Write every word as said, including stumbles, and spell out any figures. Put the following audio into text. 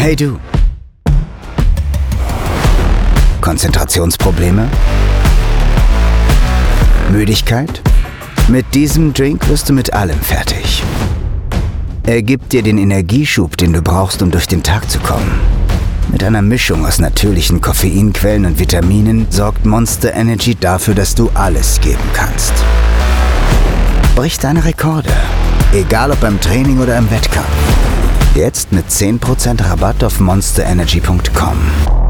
Hey du. Konzentrationsprobleme? Müdigkeit? Mit diesem Drink wirst du mit allem fertig. Er gibt dir den Energieschub, den du brauchst, um durch den Tag zu kommen. Mit einer Mischung aus natürlichen Koffeinquellen und Vitaminen sorgt Monster Energy dafür, dass du alles geben kannst. Brich deine Rekorde, egal ob beim Training oder im Wettkampf. Jetzt mit zehn Prozent Rabatt auf monster energy punkt com.